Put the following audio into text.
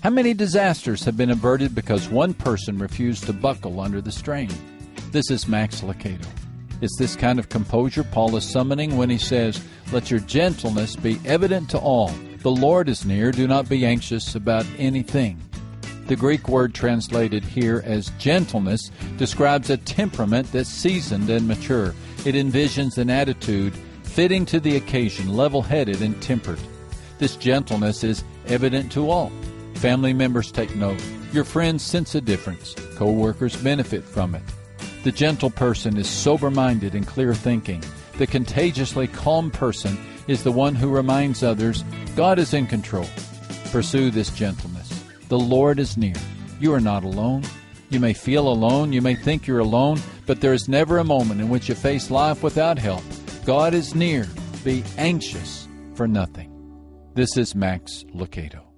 How many disasters have been averted because one person refused to buckle under the strain? This is Max Lucado. It's this kind of composure Paul is summoning when he says, "Let your gentleness be evident to all. The Lord is near. Do not be anxious about anything." The Greek word translated here as gentleness describes a temperament that's seasoned and mature. It envisions an attitude fitting to the occasion, level-headed and tempered. This gentleness is evident to all. Family members take note. Your friends sense a difference. Co-workers benefit from it. The gentle person is sober-minded and clear-thinking. The contagiously calm person is the one who reminds others God is in control. Pursue this gentleness. The Lord is near. You are not alone. You may feel alone. You may think you're alone, but there is never a moment in which you face life without help. God is near. Be anxious for nothing. This is Max Lucado.